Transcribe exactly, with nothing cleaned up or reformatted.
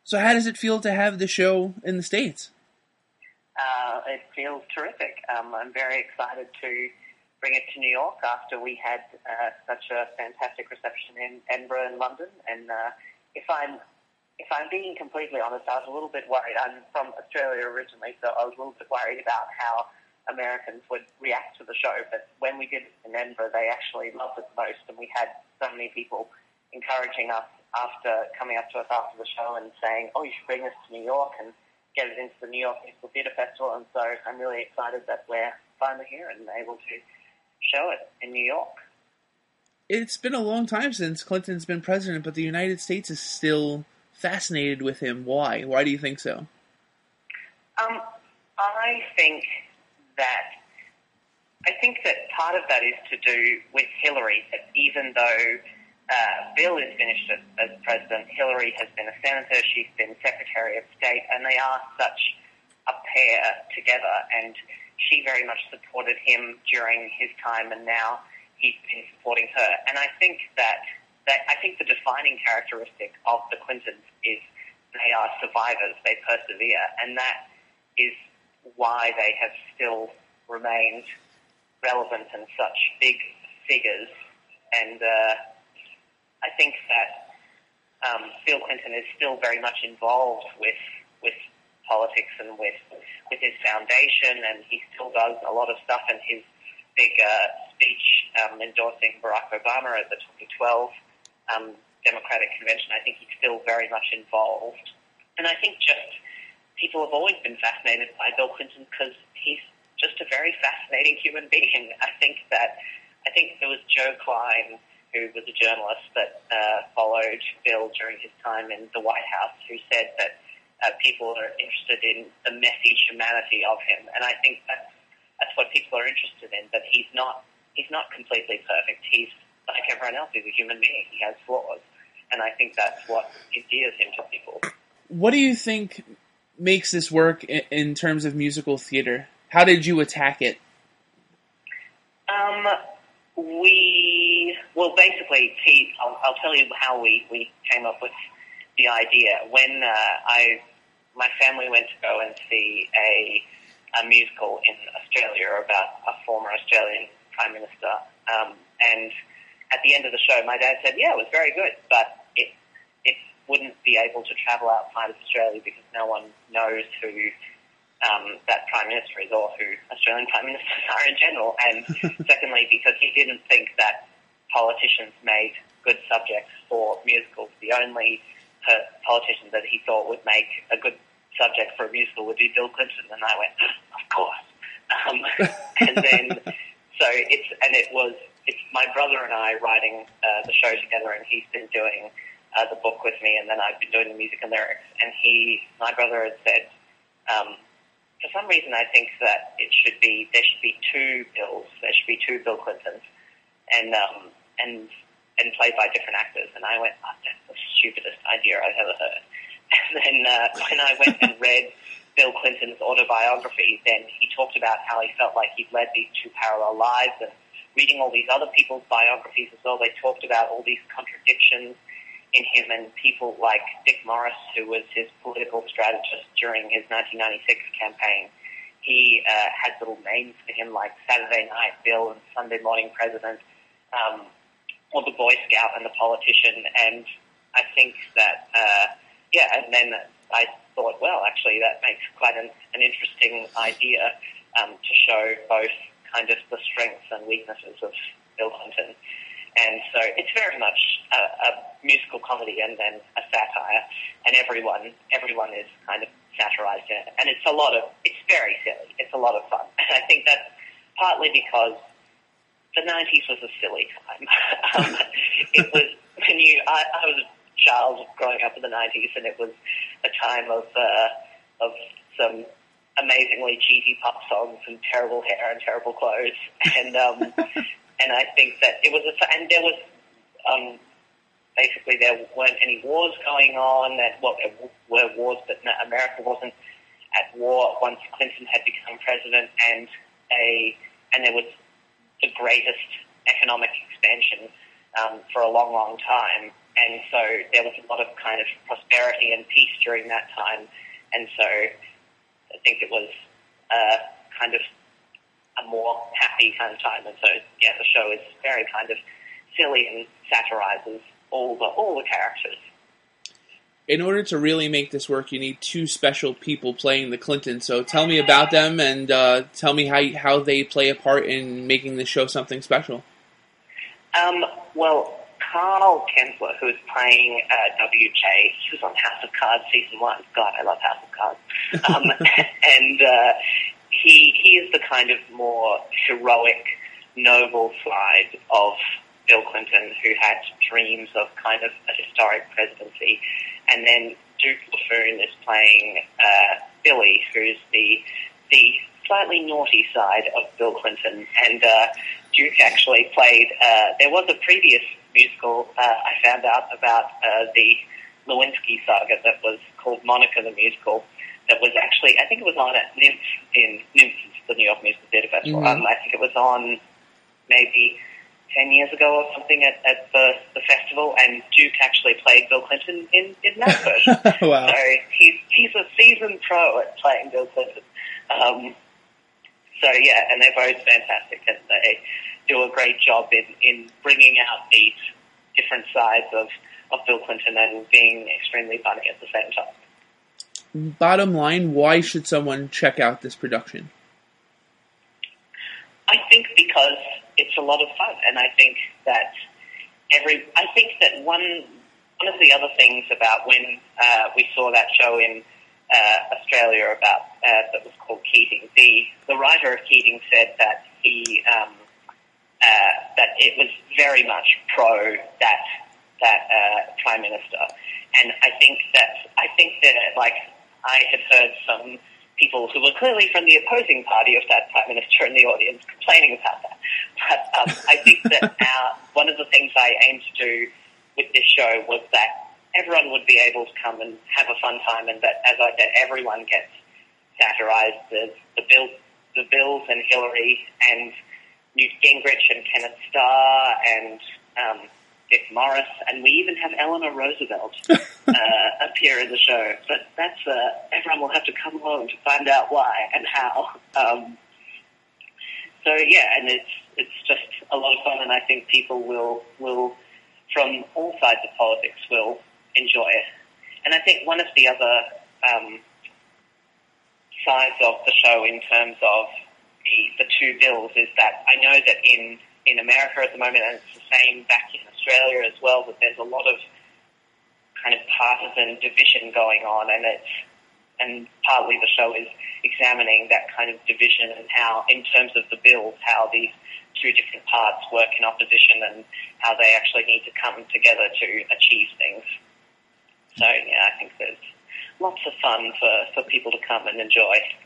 So how does it feel to have the show in the States? Uh, it feels terrific. Um, I'm very excited to bring it to New York after we had uh, such a fantastic reception in Edinburgh and London. And uh, if I'm if I'm being completely honest, I was a little bit worried. I'm from Australia originally, so I was a little bit worried about how Americans would react to the show. But when we did it in Edinburgh, they actually loved it most, and we had so many people encouraging us after coming up to us after the show and saying, "Oh, you should bring this to New York and get it into the New York Musical Theatre Festival." And so I'm really excited that we're finally here and able to show it in New York. It's been a long time since Clinton's been president, but the United States is still fascinated with him. Why? Why do you think so? Um, I think that I think that part of that is to do with Hillary. That even though uh, Bill is finished as, as president, Hillary has been a senator. She's been Secretary of State, and they are such a pair together. And she very much supported him during his time, and now he's been supporting her. And I think that, that I think the defining characteristic of the Clintons is they are survivors. They persevere, and that is why they have still remained relevant and such big figures. And uh, I think that um, Bill Clinton is still very much involved with with politics and with with his foundation, and he still does a lot of stuff. And his big uh, speech um, endorsing Barack Obama at the twenty twelve um, Democratic Convention, I think he's still very much involved. And I think just people have always been fascinated by Bill Clinton because he's just a very fascinating human being. I think that I think it was Joe Klein, who was a journalist that uh, followed Bill during his time in the White House, who said that uh, people are interested in the messy humanity of him, and I think that's that's what people are interested in. That he's not he's not completely perfect. He's like everyone else. He's a human being. He has flaws, and I think that's what endears him to people. What do you think makes this work in, in terms of musical theater? How did you attack it? Um, we, well, basically, Pete, I'll, I'll tell you how we, we came up with the idea. When uh, I, my family went to go and see a, a musical in Australia about a former Australian Prime Minister, um, and at the end of the show, my dad said, yeah, it was very good, but it, it wouldn't be able to travel outside of Australia because no one knows who Um, that Prime Minister is, or who Australian Prime Ministers are in general, and secondly, because he didn't think that politicians made good subjects for musicals. The only uh, politician that he thought would make a good subject for a musical would be Bill Clinton, and I went, of course. Um, and then, so it's, and it was, it's my brother and I writing uh, the show together, and he's been doing uh, the book with me, and then I've been doing the music and lyrics, and he, my brother had said, um, for some reason, I think that it should be there should be two Bills. There should be two Bill Clintons, and um, and and played by different actors. And I went, oh, that's the stupidest idea I've ever heard. And then uh, when I went and read Bill Clinton's autobiography, then he talked about how he felt like he'd led these two parallel lives, and reading all these other people's biographies as well, they talked about all these contradictions in him, and people like Dick Morris, who was his political strategist during his nineteen ninety-six campaign. He uh, had little names for him like Saturday Night Bill and Sunday Morning President, um, or the Boy Scout and the politician. And I think that, uh, yeah, and then I thought, well, actually that makes quite an, an interesting idea um, to show both kind of the strengths and weaknesses of Bill Clinton. And so it's very much a, a musical comedy and then a satire, and everyone everyone is kind of satirized in it. And it's a lot of, it's very silly. It's a lot of fun. And I think that's partly because the nineties was a silly time. um, it was, when you, I, I was a child growing up in the nineties, and it was a time of, uh, of some amazingly cheesy pop songs and terrible hair and terrible clothes. And, um, And I think that it was, a, and there was, um, basically there weren't any wars going on. That well, there were wars, but America wasn't at war once Clinton had become president, and a, and there was the greatest economic expansion um, for a long, long time. and so there was a lot of kind of prosperity and peace during that time, and so I think it was uh, kind of a more happy kind of time, and so yeah, the show is very kind of silly and satirizes all the all the characters. In order to really make this work, you need two special people playing the Clintons. So tell me about them, and uh, tell me how how they play a part in making the show something special. Um, well, Carl Kensler, who is playing uh, W J, he was on House of Cards season one. God, I love House of Cards. Um, and uh, he he is the kind of more heroic, noble side of Bill Clinton, who had dreams of kind of a historic presidency. And then Duke LaFoon is playing uh, Billy, who's the the slightly naughty side of Bill Clinton. And uh, Duke actually played, uh, there was a previous musical uh, I found out about uh, the Lewinsky saga that was called Monica the Musical, that was actually, I think it was on at Nymph, in Nymph, the New York Musical Theatre Festival. Mm-hmm. Um, I think it was on maybe ten years ago or something at, at the, the festival, and Duke actually played Bill Clinton in, in that version. Wow. So he's he's a seasoned pro at playing Bill Clinton. Um, so yeah, and they're both fantastic, and they do a great job in, in bringing out these different sides of, of Bill Clinton and being extremely funny at the same time. Bottom line, why should someone check out this production? I think because it's a lot of fun, and I think that every. I think that one one of the other things about when uh, we saw that show in uh, Australia about uh, that was called Keating. The the writer of Keating said that he um, uh, that it was very much pro that that uh, Prime Minister, and I think that I think that like I had heard some people who were clearly from the opposing party of that Prime Minister in the audience complaining about that. But um, I think that our, one of the things I aimed to do with this show was that everyone would be able to come and have a fun time, and that, as I said, everyone gets satirized. The, the, Bill, the Bills and Hillary and Newt Gingrich and Kenneth Starr and um, Dick Morris, and we even have Eleanor Roosevelt uh, appear in the show. But that's uh, everyone will have to come along to find out why and how. Um, so yeah, and it's it's just a lot of fun, and I think people will will from all sides of politics will enjoy it. And I think one of the other um, sides of the show in terms of the, the two bills is that I know that in in America at the moment, and it's the same back in Australia as well, that there's a lot of kind of partisan division going on, and it's and partly the show is examining that kind of division and how, in terms of the bills, how these two different parts work in opposition and how they actually need to come together to achieve things. So, yeah, I think there's lots of fun for, for people to come and enjoy.